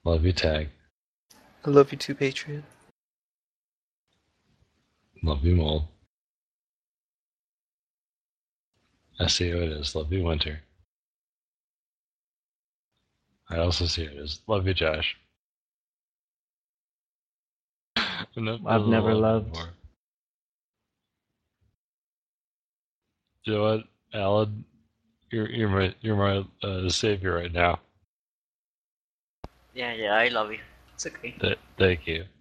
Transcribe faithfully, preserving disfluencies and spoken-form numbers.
Love you, Tag. I love you too, Patreon. Love you, Mole. I see who it is. Love you, Winter. I also see who it is. Love you, Josh. I've never loved. More. You know what, Alan? You're you're my you're my uh, savior right now. Yeah, yeah, I love you. It's okay. Th- thank you.